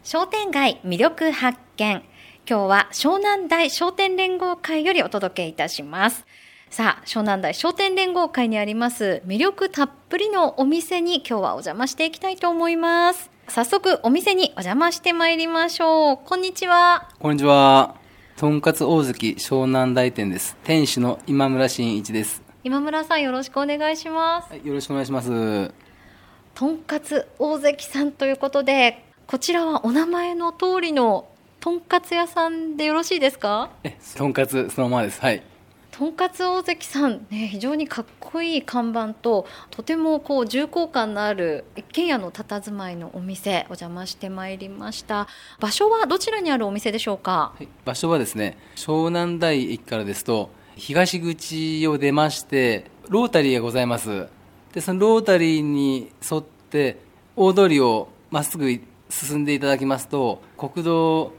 商店街魅力発見。今日は湘南台商店連合会よりお届けいたします。さあ、湘南台商店連合会にあります魅力たっぷりのお店に今日はお邪魔していきたいと思います。早速お店にお邪魔してまいりましょう。こんにちは。 こんにちは。とんかつ大関湘南台店です。店主の今村真一です。 今村さん、よろしくお願いします。 はい、よろしくお願いします。 とんかつ大関さんということで、こちらはお名前の通りのとんかつ屋さんでよろしいですか？ とんかつそのままです。はい。 とんかつ大関さん、ね、非常にかっこいい看板ととても重厚感のある一軒家の佇まいのお店、お邪魔してまいりました。場所はどちらにあるお店でしょうか？ はい、場所はですね、湘南台駅からですと東口を出ましてロータリーがございます。でそのロータリーに沿って大通りをまっすぐ進んでいただきますと、国道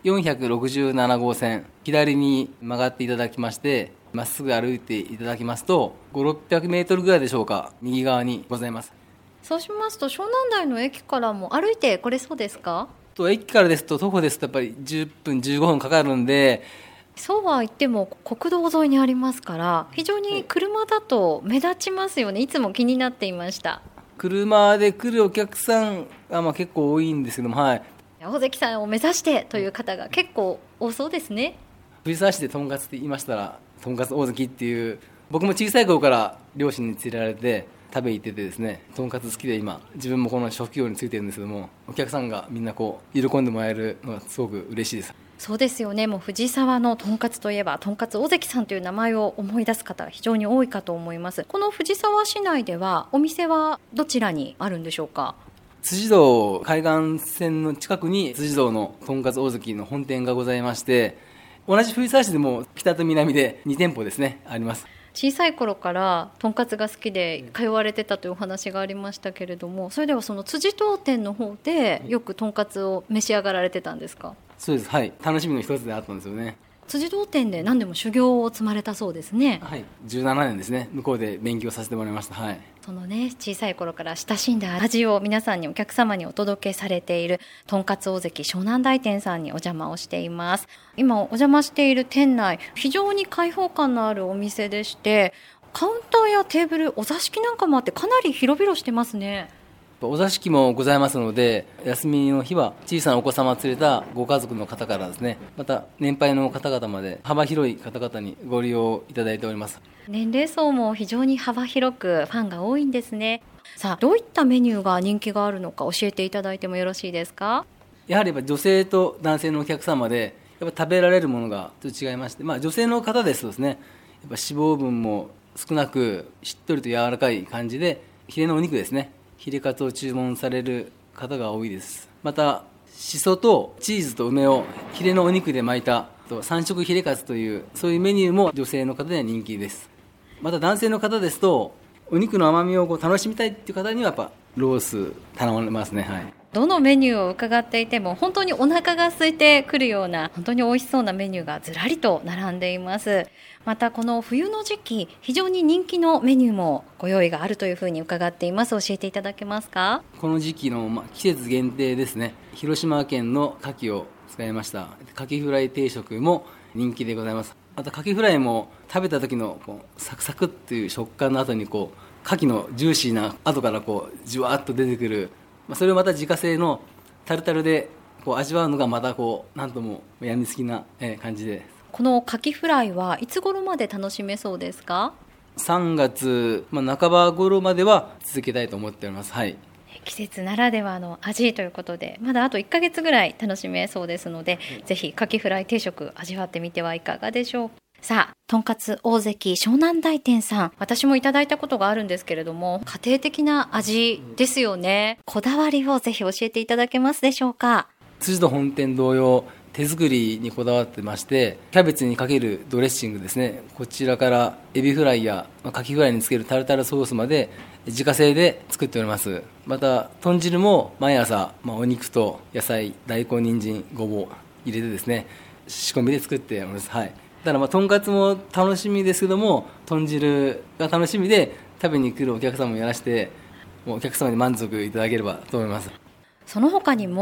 467号線左に曲がっていただきまして、まっすぐ歩いていただきますと5、600メートルぐらいでしょうか、右側にございます。 そうしますと湘南台の駅からも歩いて来れそうですか？ 駅からですと徒歩ですとやっぱり10分15分かかるんで、 そうは言っても国道沿いにありますから非常に車だと目立ちますよね。いつも気になっていました。 車で来るお客さんが結構多いんですけども、はい、 大関さんを目指してという方が結構多そうですね。 藤沢市でとんかつって言いましたらとんかつ大関っていう、僕も小さい頃から両親に連れられて食べ行っててですね、とんかつ好きで今自分もこの職業についてるんですけども、お客さんがみんな喜んでもらえるのがすごく嬉しいです。 そうですよね。もう藤沢のとんかつといえばとんかつ大関さんという名前を思い出す方が非常に多いかと思います。この藤沢市内ではお店はどちらにあるんでしょうか？ 辻堂海岸線の近くに辻堂のとんかつ大関の本店がございまして、同じ藤沢市でも北と南で2店舗ですねあります。 小さい頃からとんかつが好きで通われてたというお話がありましたけれども、それではその辻堂店の方でよくとんかつを召し上がられてたんですか？ そうです。はい、楽しみの一つであったんですよね。 辻堂店で何でも修行を積まれたそうですね。 はい、17年ですね、向こうで勉強させてもらいました。はい、 そのね、小さい頃から親しんだ味を皆さんに、お客様にお届けされているとんかつ大関湘南台店さんにお邪魔をしています。今お邪魔している店内、非常に開放感のあるお店でして、カウンターやテーブル、お座敷なんかもあってかなり広々してますね。 お座敷もございますので、休みの日は小さなお子様を連れたご家族の方からですね、また年配の方々まで幅広い方々にご利用いただいております。 年齢層も非常に幅広くファンが多いんですね。さあ、どういったメニューが人気があるのか教えていただいてもよろしいですか？ やはり女性と男性のお客様でやっぱ食べられるものがちょっと違いまして、女性の方ですとですね、やっぱ脂肪分も少なくしっとりと柔らかい感じで、ヒレのお肉ですね、ヒレカツを注文される方が多いです。またしそとチーズと梅をヒレのお肉で巻いた三色ヒレカツという、そういうメニューも女性の方では人気です。また男性の方ですとお肉の甘みを楽しみたいっていう方にはやっぱロース頼まれますね。はい、 どのメニューを伺っていても本当にお腹が空いてくるような、本当に美味しそうなメニューがずらりと並んでいます。またこの冬の時期、非常に人気のメニューもご用意があるというふうに伺っています。教えていただけますか？ この時期の季節限定ですね、広島県の牡蠣を使いました牡蠣フライ定食も人気でございます。また牡蠣フライも食べた時のサクサクっていう食感の後に牡蠣のジューシーな後からじわっと出てくる、それをまた自家製のタルタルで味わうのがまたなんともやみつきな感じで。 この牡蠣フライはいつ頃まで楽しめそうですか ？3月、半ば頃までは続けたいと思っております。はい、 季節ならではの味ということで、まだあと1ヶ月ぐらい楽しめそうですので、ぜひ牡蠣フライ定食味わってみてはいかがでしょうか。さあ、とんかつ大関湘南台店さん、私もいただいたことがあるんですけれども、家庭的な味ですよね。こだわりをぜひ教えていただけますでしょうか？ 辻堂本店同様手作りにこだわってまして、キャベツにかけるドレッシングですね、こちらからエビフライや牡蠣フライにつけるタルタルソースまで自家製で作っております。また豚汁も毎朝、お肉と野菜、大根、人参、ごぼう入れてですね、仕込みで作っております。はい、だからとんかつも楽しみですけども、豚汁が楽しみで食べに来るお客様もやらして、もうお客様に満足いただければと思います。 その他にも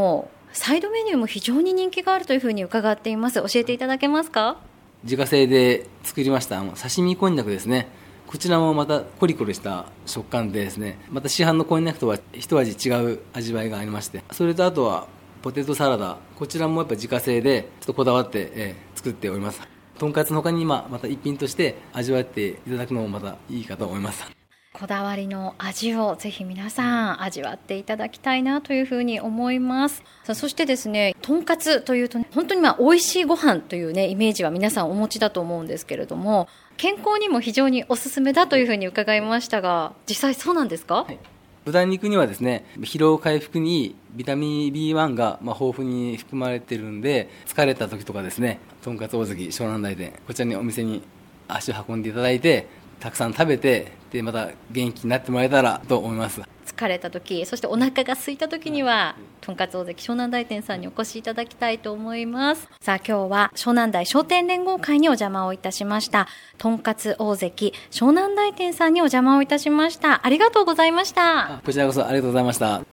サイドメニューも非常に人気があるというふうに伺っています。教えていただけますか？ 自家製で作りました刺身こんにゃくですね。こちらもまたコリコリした食感でですね、また市販のこんにゃくとは一味違う味わいがありまして、それとあとはポテトサラダ、こちらもやっぱ自家製でちょっとこだわって、作っております。とんかつの他にまた一品として味わっていただくのもまたいいかと思います。 こだわりの味をぜひ皆さん味わっていただきたいなというふうに思います。そしてですね、とんかつというと、本当に美味しいご飯というねイメージは皆さんお持ちだと思うんですけれども、健康にも非常におすすめだというふうに伺いましたが、実際そうなんですか？ はい、豚肉にはですね、疲労回復にビタミン B1 が豊富に含まれているんで、疲れた時とかですね、とんかつ大関湘南台店、こちらにお店に足を運んでいただいて、たくさん食べて、でまた元気になってもらえたらと思います。 疲れた時、そしてお腹が空いた時には、とんかつ大関湘南台店さんにお越しいただきたいと思います。さあ今日は湘南台商店連合会にお邪魔をいたしました。とんかつ大関湘南台店さんにお邪魔をいたしました。ありがとうございました。 こちらこそありがとうございました。